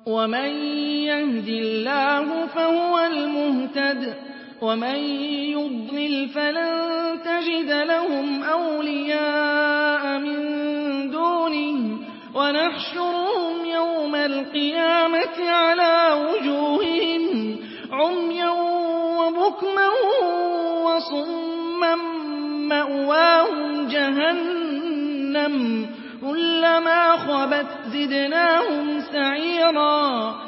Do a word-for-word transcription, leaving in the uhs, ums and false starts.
وَمَن يَهْدِ اللَّهُ فَهُوَ الْمُهْتَدِ ۖ وَمَن يُضْلِلْ فَلَن تَجِدَ لَهُمْ أَوْلِيَاءَ مِن دُونِهِ ۖ وَنَحْشُرُهُمْ يَوْمَ الْقِيَامَةِ عَلَىٰ وُجُوهِهِمْ عُمْيًا وَبُكْمًا وَصُمًّا مَّأْوَاهُمْ جَهَنَّمُ ۖ كُلَّمَا خَبَتْ زِدْنَاهُمْ سَعِيرًا